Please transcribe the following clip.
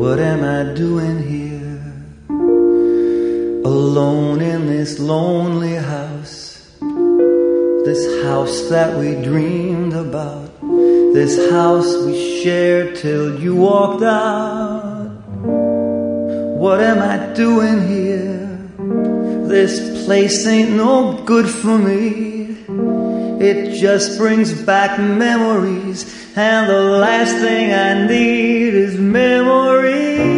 What am I doing here, alone in this lonely house? This house that we dreamed about, this house we shared till you walked out. What am I doing here? This place ain't no good for me. It just brings back memories, and the last thing I need is memories.